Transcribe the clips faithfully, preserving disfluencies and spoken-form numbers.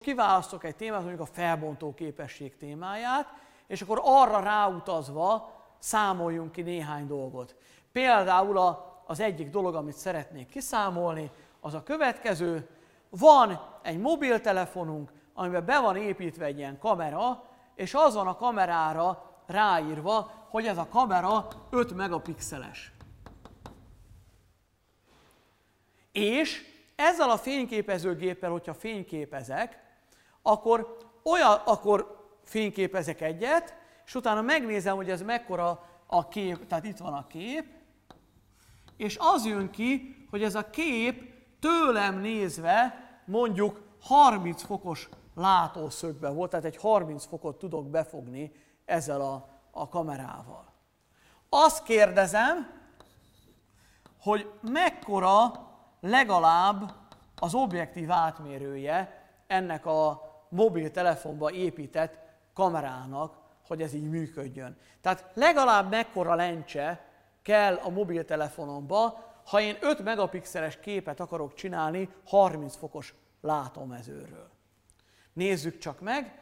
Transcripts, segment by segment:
kiválasztok egy témát, mondjuk a felbontó képesség témáját, és akkor arra ráutazva számoljunk ki néhány dolgot. Például a, az egyik dolog, amit szeretnék kiszámolni, az a következő. Van egy mobiltelefonunk, amiben be van építve egy ilyen kamera, és az van a kamerára ráírva, hogy ez a kamera öt megapixeles. És ezzel a fényképezőgéppel, hogyha fényképezek, akkor, olyan, akkor fényképezek egyet, és utána megnézem, hogy ez mekkora a kép, tehát itt van a kép, és az jön ki, hogy ez a kép tőlem nézve mondjuk harminc fokos látószögben volt, tehát egy harminc fokot tudok befogni ezzel a, a kamerával. Azt kérdezem, hogy mekkora legalább az objektív átmérője ennek a mobiltelefonba épített kamerának, hogy ez így működjön. Tehát legalább mekkora lencse kell a mobiltelefonomba, ha én öt megapixeles képet akarok csinálni harminc fokos látómezőről. Nézzük csak meg,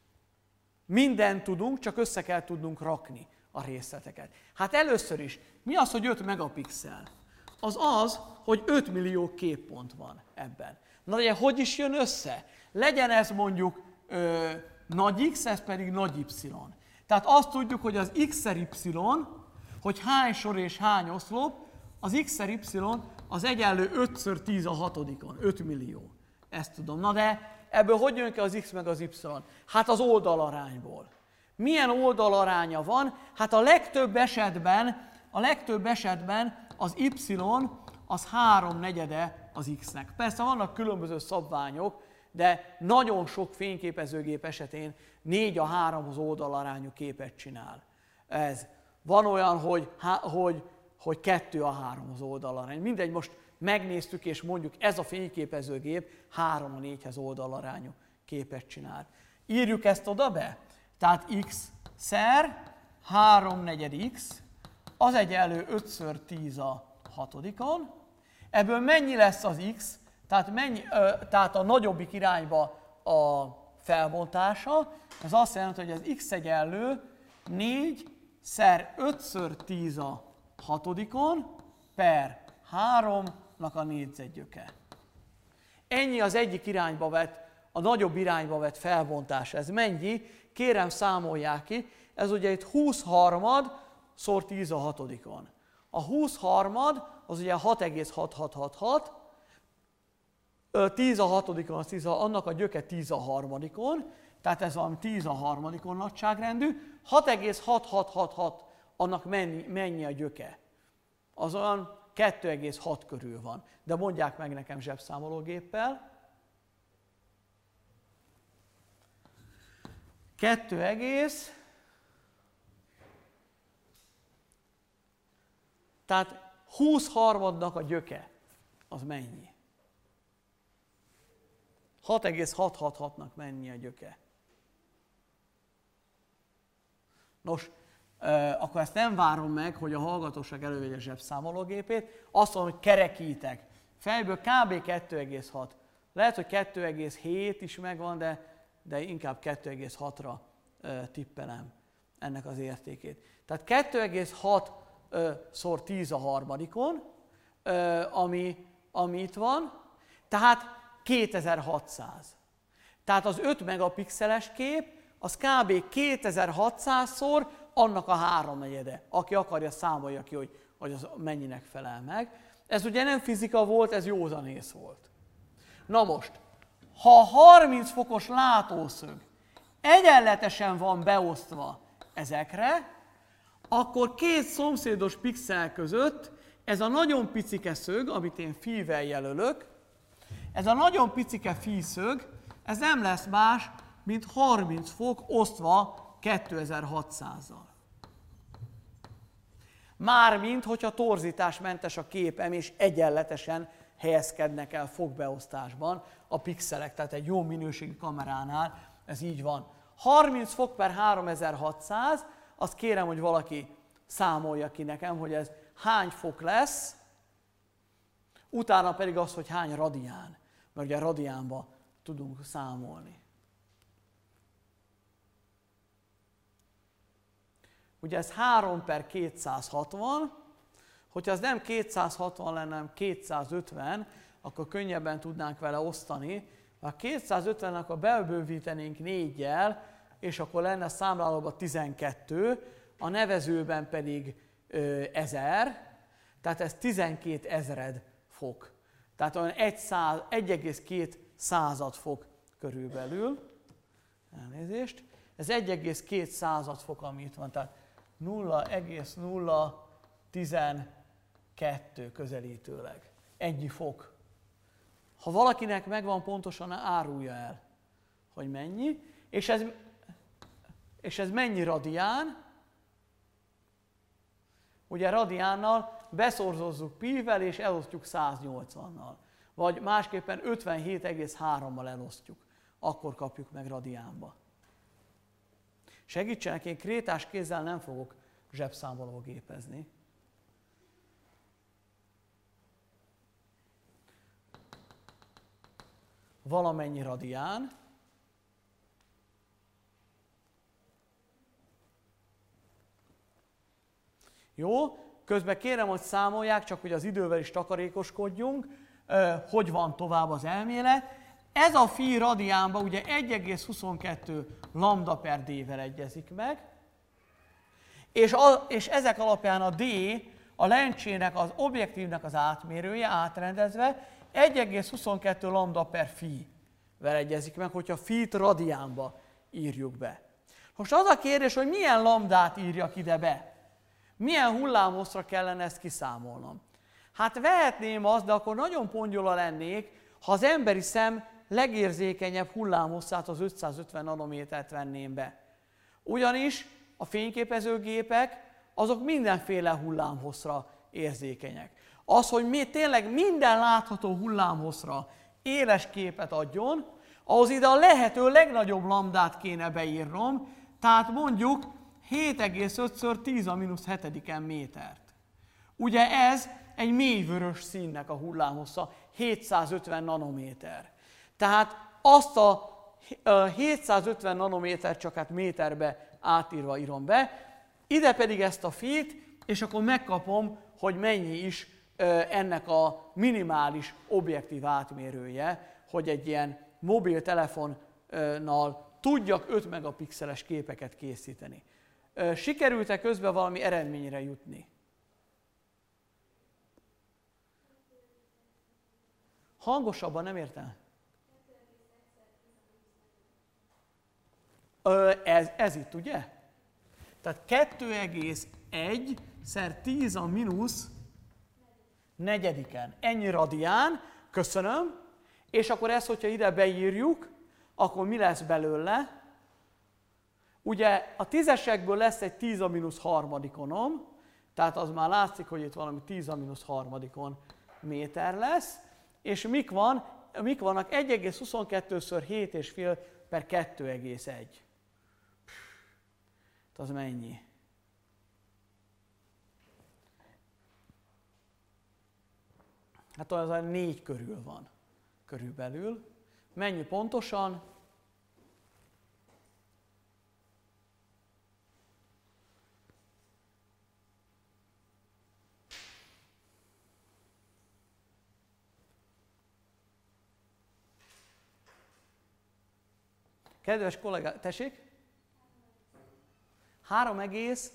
mindent tudunk, csak össze kell tudnunk rakni a részleteket. Hát először is, mi az, hogy öt megapixel? Az az, hogy öt millió képpont van ebben. Na de hogy is jön össze? Legyen ez mondjuk ö, nagy X, ez pedig nagy Y. Tehát azt tudjuk, hogy az X-szer Y, hogy hány sor és hány oszlop, az X-szer Y az egyenlő ötször tíz a hatodikon, öt millió. Ezt tudom. Na de ebből hogy jön ki az X meg az Y? Hát az oldalarányból. Milyen oldalaránya van? Hát a legtöbb esetben, a legtöbb esetben az Y az háromnegyede az X-nek. Persze vannak különböző szabványok, de nagyon sok fényképezőgép esetén négy a háromhoz oldalarányú képet csinál. Ez. Van olyan, hogy, hogy, hogy kettő a háromhoz oldalarány. Mindegy, most megnéztük, és mondjuk ez a fényképezőgép három a négyhez oldalarányú képet csinál. Írjuk ezt oda be? Tehát X-szer háromnegyed X, az egyenlő ötször tíz a hatodikon. Ebből mennyi lesz az X, tehát, mennyi, ö, tehát a nagyobbik irányba a felbontása. Ez azt jelenti, hogy az X egyenlő négy szer ötször tíz a hatodikon per háromnak a négyzetgyöke. Ennyi az egyik irányba vett, a nagyobb irányba vett felbontás. Ez mennyi? Kérem, számolják ki. Ez ugye itt húsz harmad szor tíz a hatodikon. A húsz harmad az ugye hat egész hat hat hat hat, tíz a hatodikon, az tíz, annak a gyöke tíz a harmadikon, tehát ez valami tíz a harmadikon nagyságrendű, hat egész hat hat hat hat, annak mennyi, mennyi a gyöke? Az olyan kettő egész hat körül van. De mondják meg nekem zsebszámológéppel. kettő egész, tehát húsz harmadnak a gyöke, az mennyi? hat egész hat hat hatnak mennyi a gyöke? Nos, euh, akkor ezt nem várom meg, hogy a hallgatóság elővegye zsebszámológépét, azt mondom, hogy kerekítek. Fejből kb. kettő egész hat. Lehet, hogy kettő egész hét is megvan, de, de inkább kettő egész hatra euh, tippelem ennek az értékét. Tehát kettő egész hat szor tíz a harmadikon, ami, ami itt van, tehát kétezer-hatszáz. Tehát az öt megapixeles kép, az kb. kétezer-hatszázszor annak a háromnegyede. Aki akarja, számolja ki, hogy, hogy az mennyinek felel meg. Ez ugye nem fizika volt, ez józanész volt. Na most, ha harminc fokos látószög egyenletesen van beosztva ezekre, akkor két szomszédos pixel között ez a nagyon picike szög, amit én phi-vel jelölök, ez a nagyon picike phi szög, ez nem lesz más, mint harminc fok osztva kétezer-hatszázzal. Mármint, hogyha torzításmentes a képem, és egyenletesen helyezkednek el fogbeosztásban a pixelek, tehát egy jó minőségű kameránál ez így van. harminc fok per háromezer-hatszáz, azt kérem, hogy valaki számolja ki nekem, hogy ez hány fok lesz, utána pedig az, hogy hány radián, mert ugye a radiánba tudunk számolni. Ugye ez három per kétszázhatvan, hogyha ez nem kétszázhatvan lenne, hanem kétszázötven, akkor könnyebben tudnánk vele osztani. Ha kétszázötvennek a bebővítenénk négyel, és akkor lenne számlálóban tizenkettő, a nevezőben pedig ö, ezer, tehát ez tizenkét ezred fok. Tehát olyan egy egész két század fok körülbelül. Elnézést. Ez egy egész két század fok, ami itt van, tehát nulla egész nulla tizenkettő közelítőleg. Ennyi fok. Ha valakinek megvan, pontosan árulja el, hogy mennyi. És ez, és ez mennyi radián? Ugye radiánnal beszorzozzuk pi-vel és elosztjuk száznyolcvannal. Vagy másképpen ötvenhét egész hárommal elosztjuk. Akkor kapjuk meg radiánba. Segítsenek, én krétás kézzel nem fogok zsebszámológépezni. Valamennyi radián. Jó, közben kérem, hogy számolják, csak hogy az idővel is takarékoskodjunk, hogy van tovább az elmélet. Ez a phi radiánban ugye egy egész huszonkettő lambda per d-vel egyezik meg, és, a, és ezek alapján a d, a lencsének, az objektívnek az átmérője átrendezve egy egész huszonkettő lambda per phi-vel egyezik meg, hogyha phi-t radiánba írjuk be. Most az a kérdés, hogy milyen lambdát írjak ide be? Milyen hullámhosszra kellene ezt kiszámolnom? Hát vehetném azt, de akkor nagyon pongyola lennék, ha az emberi szem legérzékenyebb hullámhosszát, az ötszázötven nanométert venném be. Ugyanis a fényképezőgépek azok mindenféle hullámhosszra érzékenyek. Az, hogy mi tényleg minden látható hullámhosszra éles képet adjon, ahhoz ide a lehető legnagyobb lambdát kéne beírnom, tehát mondjuk hét egész ötször tíz a mínusz hetediken métert. Ugye ez egy mélyvörös színnek a hullámhossza, hétszázötven nanométer. Tehát azt a hétszázötven nanométer csak hát méterbe átírva írom be, ide pedig ezt a phi-t, és akkor megkapom, hogy mennyi is ennek a minimális objektív átmérője, hogy egy ilyen mobiltelefonnal tudjak öt megapixeles képeket készíteni. Sikerült-e közben valami eredményre jutni? Hangosabban, nem értem? Ez, ez itt, ugye? Tehát kettő egész egy szer tíz a mínusz negyediken. Ennyi radián, köszönöm. És akkor ezt, hogyha ide beírjuk, akkor mi lesz belőle? Ugye a tízesekből lesz egy tíz a mínusz harmadikonom, tehát az már látszik, hogy itt valami tíz a mínusz harmadikon méter lesz, és mik, van, mik vannak egy egész huszonkettő szor hét egész öt per kettő egész egy. Az mennyi? Hát az a négy körül van, körülbelül. Mennyi pontosan? Kedves kollégák, tessék? három egész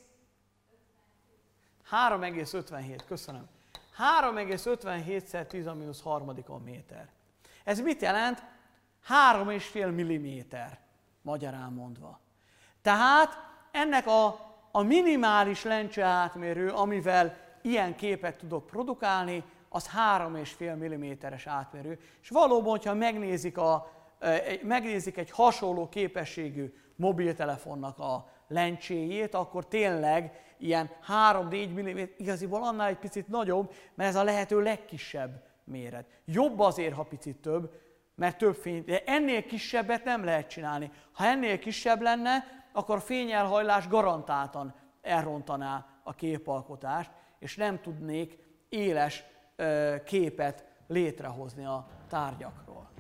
ötvenhét, köszönöm. három egész ötvenhét szer tíz a mínusz harmadikon méter. Ez mit jelent? három egész öt milliméter, magyarán mondva. Tehát ennek a, a minimális lencse átmérő, amivel ilyen képet tudok produkálni, az három egész öt milliméteres átmérő. És valóban, hogyha megnézik, a, megnézik egy hasonló képességű mobiltelefonnak a lencséjét, akkor tényleg ilyen három-négy milliméter, igaziból annál egy picit nagyobb, mert ez a lehető legkisebb méret. Jobb azért, ha picit több, mert több fény, de ennél kisebbet nem lehet csinálni. Ha ennél kisebb lenne, akkor a fényelhajlás garantáltan elrontaná a képalkotást, és nem tudnék éles ö, képet létrehozni a tárgyakról.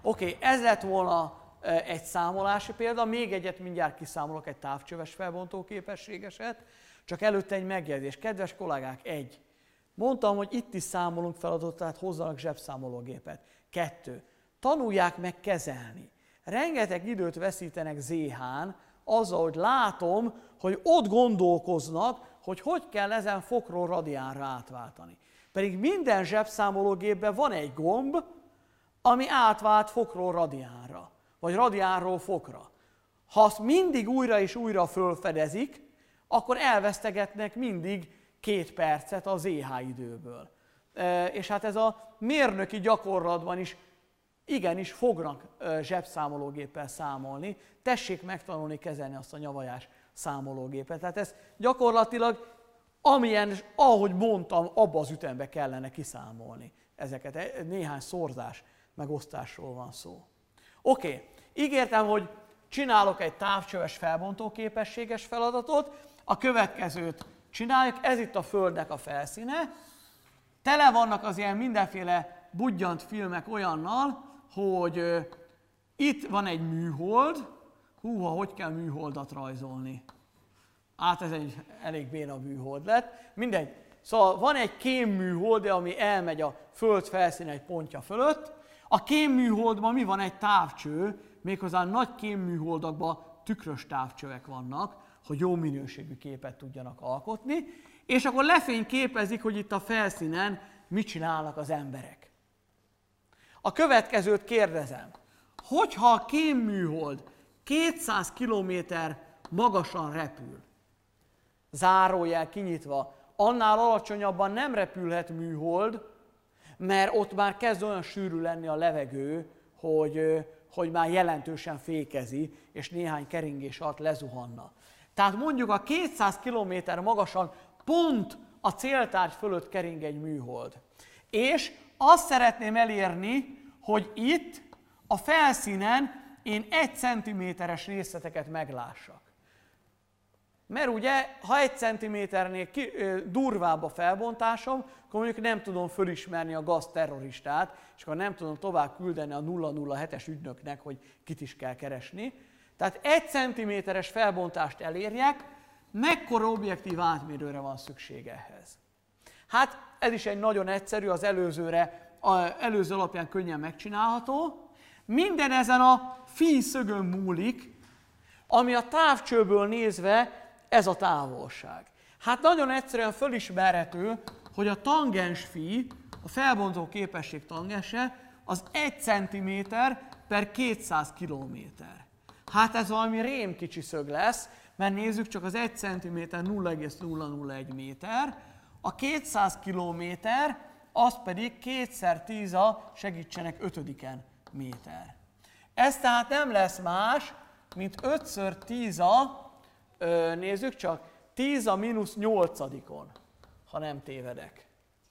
Oké, okay, ez lett volna egy számolási példa, még egyet mindjárt kiszámolok, egy távcsöves felbontó képességeset, csak előtte egy megjegyzés. Kedves kollégák, egy. Mondtam, hogy itt is számolunk feladatot, tehát hozzanak zsebszámológépet. Kettő. Tanulják meg kezelni. Rengeteg időt veszítenek zé hán, azzal, hogy látom, hogy ott gondolkoznak, hogy hogy kell ezen fokról radiánra átváltani. Pedig minden zsebszámológépben van egy gomb, ami átvált fokról radiánra, vagy radiánról fokra. Ha azt mindig újra és újra fölfedezik, akkor elvesztegetnek mindig két percet a zé há időből. E, és hát ez a mérnöki gyakorlatban is igenis fognak zsebszámológéppel számolni. Tessék megtanulni kezelni azt a nyavajás számológépet. Tehát ez gyakorlatilag, amilyen, ahogy mondtam, abba az ütembe kellene kiszámolni ezeket. Néhány szorzás megosztásról van szó. Oké, okay. Ígértem, hogy csinálok egy távcsöves felbontó képességes feladatot. A következőt csináljuk. Ez itt a Földnek a felszíne. Tele vannak az ilyen mindenféle budjant filmek olyannal, hogy uh, itt van egy műhold. Húha, hogy kell műholdat rajzolni? Hát ez egy elég béna műhold lett. Mindegy. Szóval van egy kémműhold, ami elmegy a Föld felszíne egy pontja fölött. A kémműholdban mi van? Egy távcső, méghozzá nagy kémműholdakban tükrös távcsövek vannak, hogy jó minőségű képet tudjanak alkotni, és akkor lefényképezik, hogy itt a felszínen mit csinálnak az emberek. A következőt kérdezem, hogyha a kémműhold kétszáz kilométer magasan repül, zárójel kinyitva, annál alacsonyabban nem repülhet műhold, mert ott már kezd olyan sűrű lenni a levegő, hogy, hogy már jelentősen fékezi, és néhány keringés alatt lezuhanna. Tehát mondjuk a kétszáz kilométer magasan pont a céltárgy fölött kering egy műhold. És azt szeretném elérni, hogy itt a felszínen én egy centiméteres részleteket meglássak. Mert ugye, ha egy centiméternél ki, durvább a felbontásom, akkor mondjuk nem tudom fölismerni a gazterroristát, és akkor nem tudom tovább küldeni a nulla nulla hetes ügynöknek, hogy kit is kell keresni. Tehát egy centiméteres felbontást elérjek, mekkora objektív átmérőre van szükség ehhez? Hát ez is egy nagyon egyszerű, az előzőre, az előző alapján könnyen megcsinálható. Minden ezen a phi szögön múlik, ami a távcsőből nézve ez a távolság. Hát nagyon egyszerűen fölismerhető, hogy a tangens phi, a felbontó képesség tangense, az egy centiméter per kétszáz kilométer. Hát ez valami rém kicsi szög lesz, mert nézzük csak az egy centiméter nulla egész nulla nulla egy méter, a kétszáz kilométer, az pedig kétszer tíz a, segítsenek, ötödiken méter. Ez tehát nem lesz más, mint ötször tíz a, ö, nézzük csak, tíz a mínusz nyolcadikon, ha nem tévedek.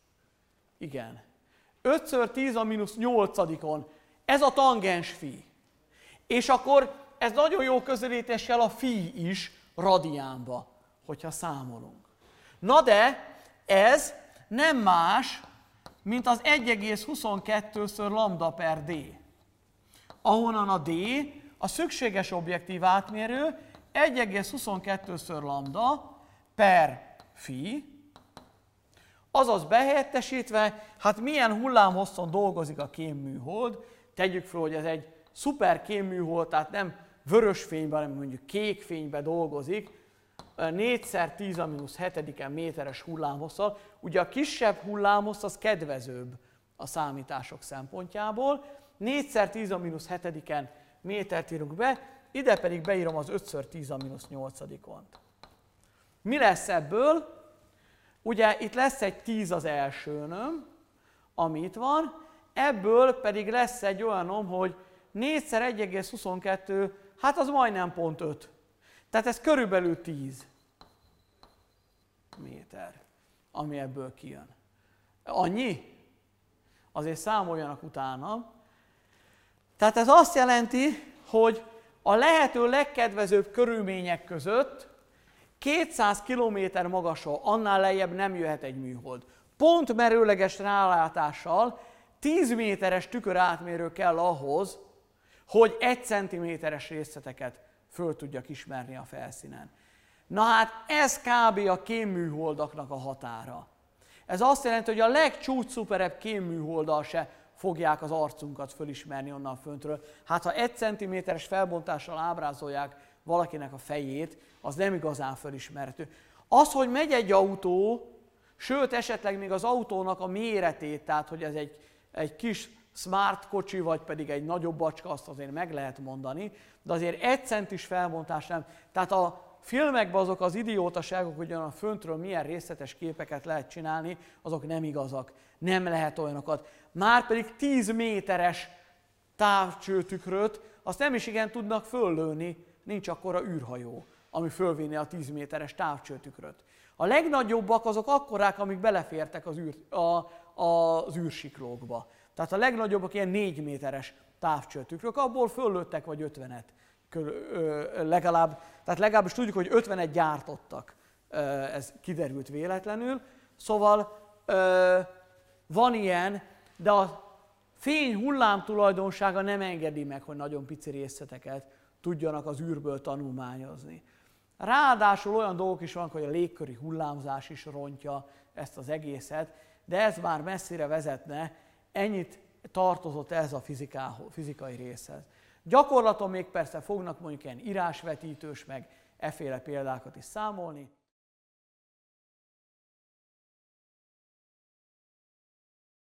Igen. ötször tíz a mínusz nyolcadikon, ez a tangens phi. És akkor ez nagyon jó közelítéssel a phi is radiánba, hogyha számolunk. Na de ez nem más, mint az egy egész huszonkettőször lambda per d. Ahonnan a d a szükséges objektív átmérő egy egész huszonkettőször lambda per phi, azaz behelyettesítve, hát milyen hullámhosszon dolgozik a kémműhold. Tegyük fel, hogy ez egy szuper kémműhold, tehát nem vörös fényben, hanem mondjuk kék fényben dolgozik, négyszer tíz a mínusz hetediken méteres hullámhosszal. Ugye a kisebb hullámhossz az kedvezőbb a számítások szempontjából. négyszer tíz a mínusz hetediken métert írunk be, ide pedig beírom az ötször tíz a mínusz nyolcadikon. Mi lesz ebből? Ugye itt lesz egy tíz az elsőnöm, ami itt van, ebből pedig lesz egy olyanom, hogy négyszer egy egész huszonkettő, hát az majdnem pont öt. Tehát ez körülbelül tíz méter, ami ebből kijön. Annyi? Azért számoljanak utána. Tehát ez azt jelenti, hogy a lehető legkedvezőbb körülmények között kétszáz kilométer magasról, annál lejjebb nem jöhet egy műhold. Pont merőleges rálátással tíz méteres tükörátmérő kell ahhoz, hogy egy centiméteres részleteket föl tudjak ismerni a felszínen. Na hát ez kb. A kémműholdaknak a határa. Ez azt jelenti, hogy a legcsúcsszuperebb kémműholddal se fogják az arcunkat fölismerni onnan föntről. Hát ha egy centiméteres felbontással ábrázolják valakinek a fejét, az nem igazán fölismerhető. Az, hogy megy egy autó, sőt esetleg még az autónak a méretét, tehát hogy ez egy, egy kis smart kocsi, vagy pedig egy nagyobb bacska, azt azért meg lehet mondani, de azért egy centis felbontás nem. Tehát a filmekben azok az idiótaságok, hogy a föntről milyen részletes képeket lehet csinálni, azok nem igazak. Nem lehet olyanokat. Márpedig tíz méteres távcsőtükröt, azt nem is igen tudnak föllőni, nincs akkora űrhajó, ami fölvinni a tíz méteres távcsőtükröt. A legnagyobbak azok akkorák, amik belefértek az, űr, a, a, az űrsiklókba. Tehát a legnagyobbak ilyen négy méteres távcsőtükrök, abból föllőttek vagy ötvenet legalább, tehát legalábbis tudjuk, hogy ötvenet gyártottak, ez kiderült véletlenül. Szóval van ilyen, de a fény hullám tulajdonsága nem engedi meg, hogy nagyon pici részleteket tudjanak az űrből tanulmányozni. Ráadásul olyan dolgok is vannak, hogy a légköri hullámzás is rontja ezt az egészet, de ez már messzire vezetne, ennyit tartozott ez a fizikai részhez. Gyakorlaton még persze fognak mondjuk ilyen írásvetítős, meg efféle példákat is számolni.